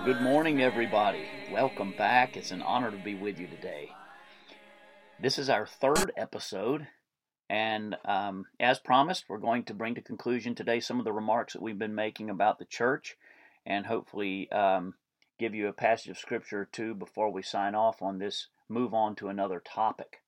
Good morning, everybody. Welcome back. It's an honor to be with you today. This is our third episode, and as promised, we're going to bring to conclusion today some of the remarks that we've been making about the church, and hopefully give you a passage of scripture or two before we sign off on this, move on to another topic.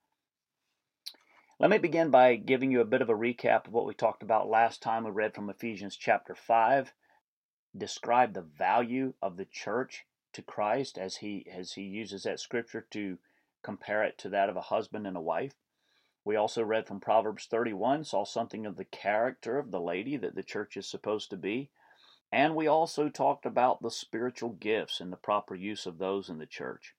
Let me begin by giving you a bit of a recap of what we talked about last time. We read from Ephesians chapter 5. Describe the value of the church to Christ as he uses that scripture to compare it to that of a husband and a wife. We also read from Proverbs 31, saw something of the character of the lady that the church is supposed to be. And we also talked about the spiritual gifts and the proper use of those in the church.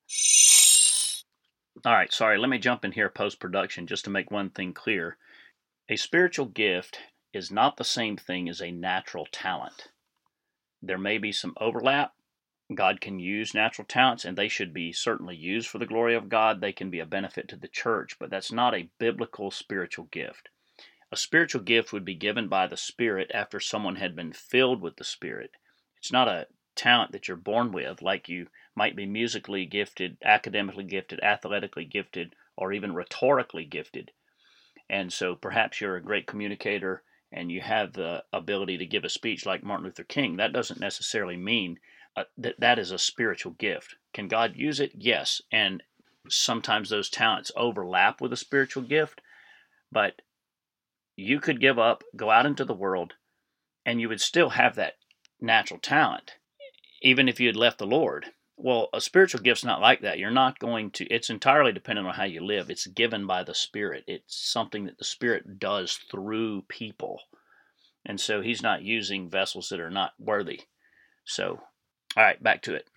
All right, sorry, let me jump in here post-production just to make one thing clear. A spiritual gift is not the same thing as a natural talent. There may be some overlap. God can use natural talents, and they should be certainly used for the glory of God. They can be a benefit to the church, but that's not a biblical spiritual gift. A spiritual gift would be given by the Spirit after someone had been filled with the Spirit. It's not a talent that you're born with, like you might be musically gifted, academically gifted, athletically gifted, or even rhetorically gifted. And so perhaps you're a great communicator and you have the ability to give a speech like Martin Luther King. That doesn't necessarily mean that is a spiritual gift. Can God use it? Yes. And sometimes those talents overlap with a spiritual gift, but you could give up, go out into the world, and you would still have that natural talent, even if you had left the Lord. Well, a spiritual gift's not like that. You're not going to, it's entirely dependent on how you live. It's given by the Spirit. It's something that the Spirit does through people. And so he's not using vessels that are not worthy. So, all right, back to it.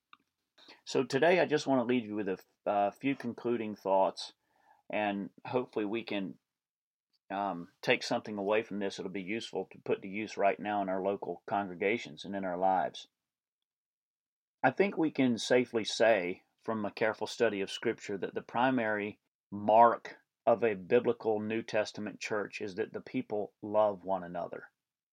So today I just want to leave you with a few concluding thoughts, and hopefully we can take something away from this that'll be useful to put to use right now in our local congregations and in our lives. I think we can safely say from a careful study of Scripture that the primary mark of a biblical New Testament church is that the people love one another.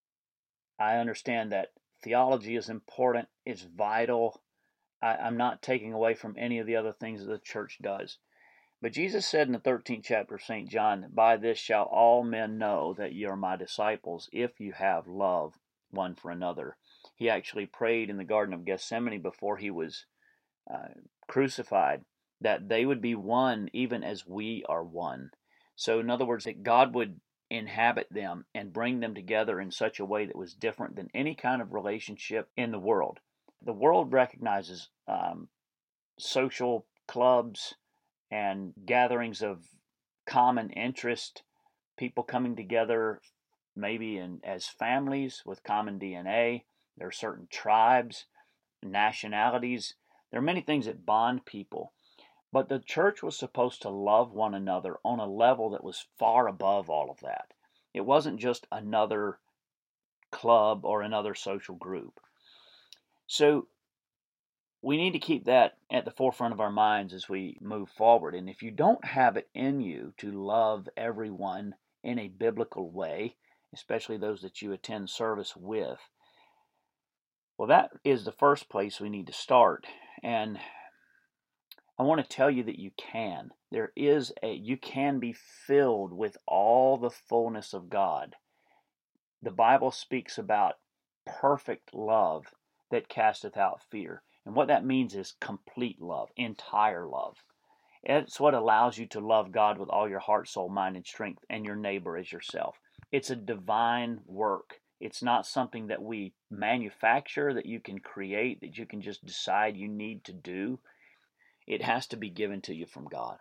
I understand that theology is important, it's vital. I'm not taking away from any of the other things that the church does. But Jesus said in the 13th chapter of St. John, by this shall all men know that ye are my disciples, if you have love one for another. He actually prayed in the Garden of Gethsemane before he was crucified, that they would be one even as we are one. So in other words, that God would inhabit them and bring them together in such a way that was different than any kind of relationship in the world. The world recognizes social clubs and gatherings of common interest, people coming together maybe as families with common DNA. There are certain tribes, nationalities. There are many things that bond people. But the church was supposed to love one another on a level that was far above all of that. It wasn't just another club or another social group. So we need to keep that at the forefront of our minds as we move forward. And if you don't have it in you to love everyone in a biblical way, especially those that you attend service with, well, that is the first place we need to start. And I want to tell you that you can. You can be filled with all the fullness of God. The Bible speaks about perfect love that casteth out fear. And what that means is complete love, entire love. It's what allows you to love God with all your heart, soul, mind, and strength, and your neighbor as yourself. It's a divine work. It's not something that we manufacture, that you can create, that you can just decide you need to do. It has to be given to you from God.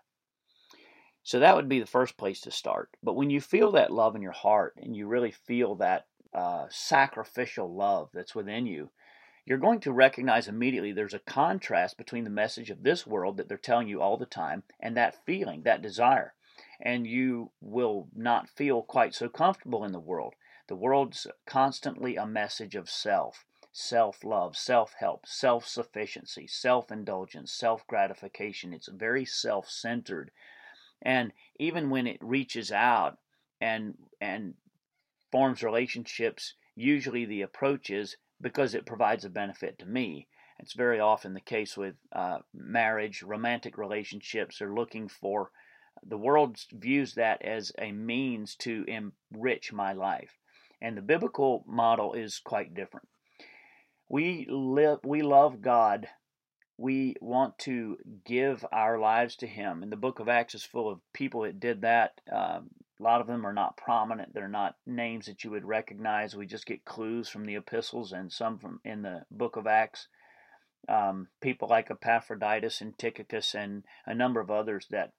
So that would be the first place to start. But when you feel that love in your heart and you really feel that sacrificial love that's within you, you're going to recognize immediately there's a contrast between the message of this world that they're telling you all the time and that feeling, that desire. And you will not feel quite so comfortable in the world. The world's constantly a message of self-love, self-help, self-sufficiency, self-indulgence, self-gratification. It's very self-centered. And even when it reaches out and forms relationships, usually the approach is because it provides a benefit to me. It's very often the case with marriage, romantic relationships. They're looking for, the world views that as a means to enrich my life. And the biblical model is quite different. We love God. We want to give our lives to Him. And the book of Acts is full of people that did that. A lot of them are not prominent. They're not names that you would recognize. We just get clues from the epistles and some from in the book of Acts. People like Epaphroditus and Tychicus and a number of others that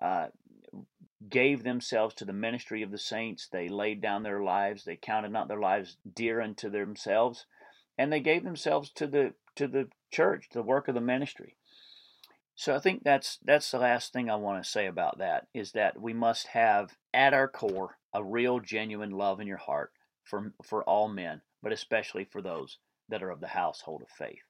gave themselves to the ministry of the saints. They laid down their lives. They counted not their lives dear unto themselves, and they gave themselves to the church, the work of the ministry. So I think that's the last thing I want to say about that, is that we must have at our core a real genuine love in your heart for all men, but especially for those that are of the household of faith.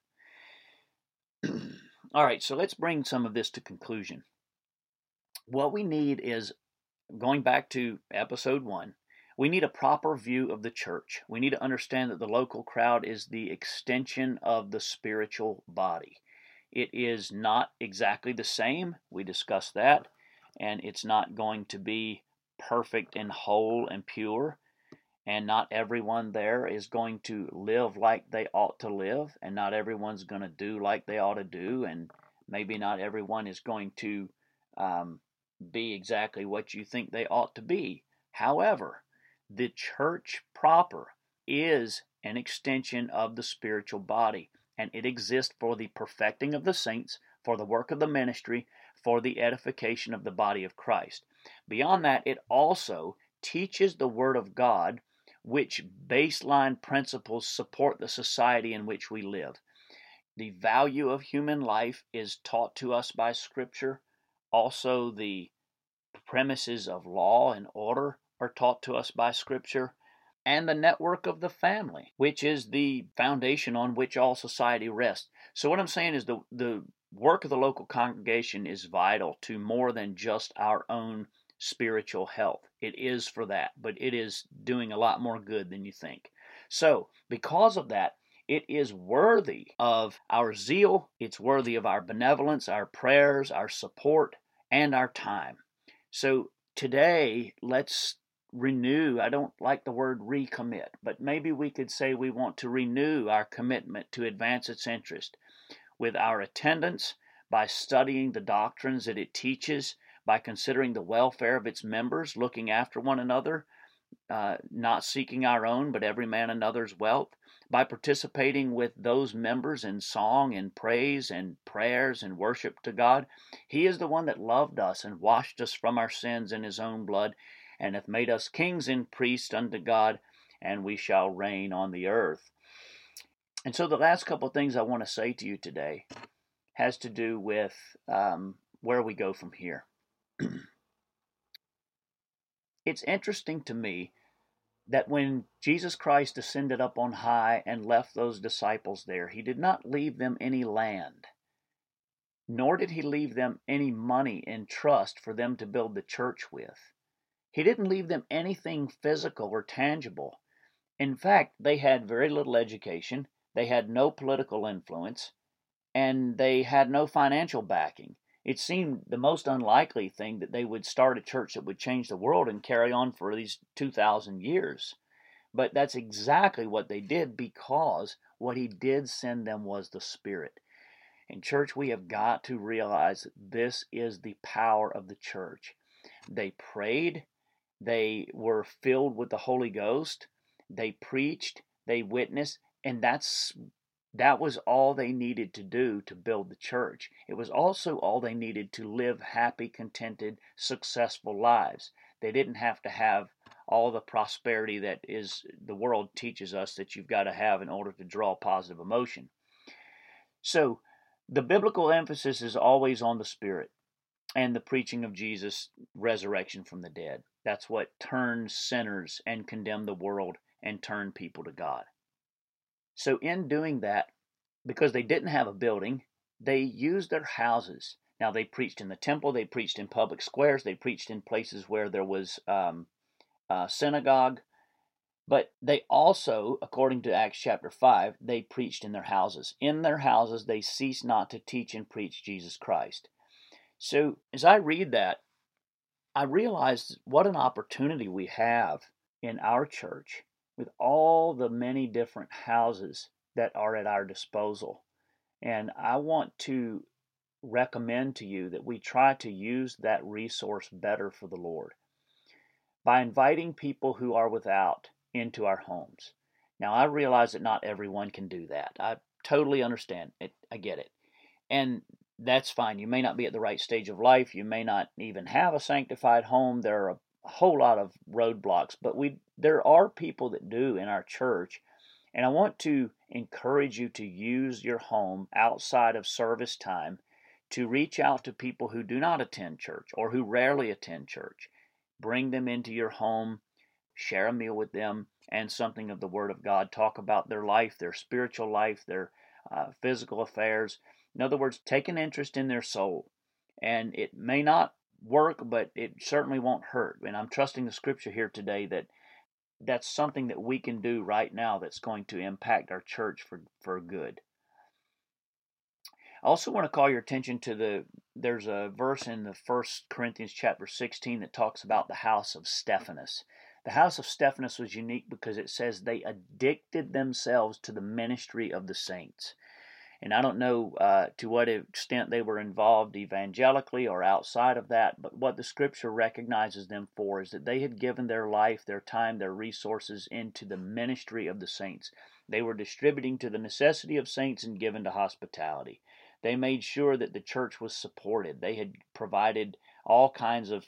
All right, so let's bring some of this to conclusion. What we need is, going back to episode 1, we need a proper view of the church. We need to understand that the local crowd is the extension of the spiritual body. It is not exactly the same. We discussed that. And it's not going to be perfect and whole and pure. And not everyone there is going to live like they ought to live. And not everyone's going to do like they ought to do. And maybe not everyone is going to be exactly what you think they ought to be. However, the church proper is an extension of the spiritual body, and it exists for the perfecting of the saints, for the work of the ministry, for the edification of the body of Christ. Beyond that, it also teaches the Word of God, which baseline principles support the society in which we live. The value of human life is taught to us by Scripture. Also, the premises of law and order are taught to us by Scripture, and the network of the family, which is the foundation on which all society rests. So what I'm saying is the work of the local congregation is vital to more than just our own spiritual health. It is for that, but it is doing a lot more good than you think. So because of that, it is worthy of our zeal, it's worthy of our benevolence, our prayers, our support, and our time. So today, let's renew. I don't like the word recommit, but maybe we could say we want to renew our commitment to advance its interest with our attendance, by studying the doctrines that it teaches, by considering the welfare of its members, looking after one another, not seeking our own, but every man another's wealth, by participating with those members in song and praise and prayers and worship to God. He is the one that loved us and washed us from our sins in His own blood, and hath made us kings and priests unto God, and we shall reign on the earth. And so the last couple of things I want to say to you today has to do with where we go from here. It's interesting to me that when Jesus Christ ascended up on high and left those disciples there, He did not leave them any land, nor did He leave them any money in trust for them to build the church with. He didn't leave them anything physical or tangible. In fact, they had very little education, they had no political influence, and they had no financial backing. It seemed the most unlikely thing that they would start a church that would change the world and carry on for these 2,000 years. But that's exactly what they did, because what He did send them was the Spirit. In church, we have got to realize that this is the power of the church. They prayed, they were filled with the Holy Ghost, they preached, they witnessed, and that was all they needed to do to build the church. It was also all they needed to live happy, contented, successful lives. They didn't have to have all the prosperity that is the world teaches us that you've got to have in order to draw positive emotion. So the biblical emphasis is always on the Spirit and the preaching of Jesus' resurrection from the dead. That's what turns sinners and condemn the world and turn people to God. So in doing that, because they didn't have a building, they used their houses. Now, they preached in the temple, they preached in public squares, they preached in places where there was synagogue, But they also, according to Acts chapter 5, they preached in their houses. In their houses, they ceased not to teach and preach Jesus Christ. So as I read that, I realize what an opportunity we have in our church with all the many different houses that are at our disposal. And I want to recommend to you that we try to use that resource better for the Lord by inviting people who are without into our homes. Now, I realize that not everyone can do that. I totally understand it. I get it. And that's fine. You may not be at the right stage of life. You may not even have a sanctified home. There are a whole lot of roadblocks, but there are people that do in our church. And I want to encourage you to use your home outside of service time to reach out to people who do not attend church or who rarely attend church. Bring them into your home, share a meal with them, and something of the Word of God. Talk about their life, their spiritual life, their physical affairs. In other words, take an interest in their soul. And it may not work, but it certainly won't hurt. And I'm trusting the Scripture here today that that's something that we can do right now that's going to impact our church for good. I also want to call your attention to there's a verse in the 1 Corinthians chapter 16 that talks about the house of Stephanas. The house of Stephanas was unique because it says they addicted themselves to the ministry of the saints. And I don't know to what extent they were involved evangelically or outside of that, but what the Scripture recognizes them for is that they had given their life, their time, their resources into the ministry of the saints. They were distributing to the necessity of saints and given to hospitality. They made sure that the church was supported. They had provided all kinds of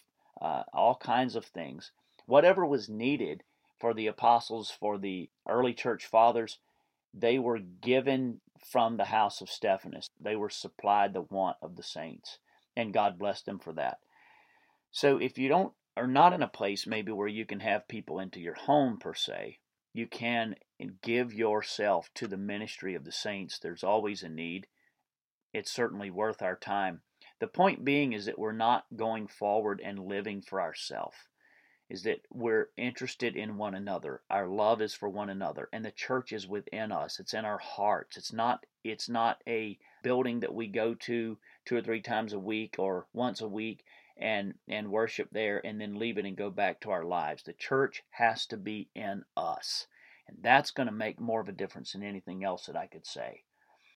things, whatever was needed for the apostles, for the early church fathers. They were given from the house of Stephanas. They were supplied the want of the saints, and God blessed them for that. So if you are not in a place maybe where you can have people into your home per se, you can give yourself to the ministry of the saints. There's always a need. It's certainly worth our time. The point being is that we're not going forward and living for ourselves. Is that we're interested in one another. Our love is for one another, and the church is within us. It's in our hearts. It's not a building that we go to 2 or 3 times a week or once a week and worship there and then leave it and go back to our lives. The church has to be in us, and that's going to make more of a difference than anything else that I could say.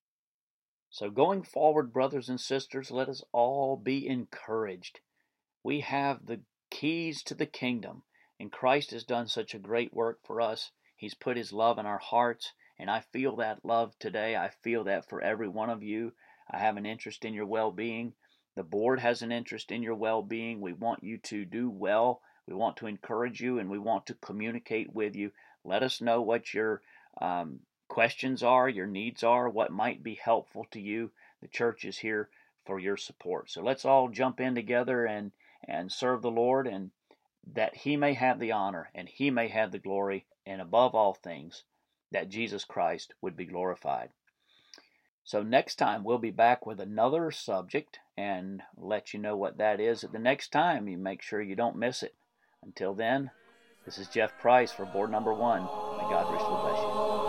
So going forward, brothers and sisters, let us all be encouraged. We have the keys to the kingdom, and Christ has done such a great work for us. He's put His love in our hearts, and I feel that love today. I feel that for every one of you. I have an interest in your well-being. The board has an interest in your well-being. We want you to do well. We want to encourage you, and we want to communicate with you. Let us know what your questions are, your needs are, what might be helpful to you. The church is here for your support. So let's all jump in together and serve the Lord, and that He may have the honor and He may have the glory, and above all things, that Jesus Christ would be glorified. So next time we'll be back with another subject and let you know what that is at the next time. You make sure you don't miss it. Until then, this is Jeff Price for board number 1. May God richly bless you.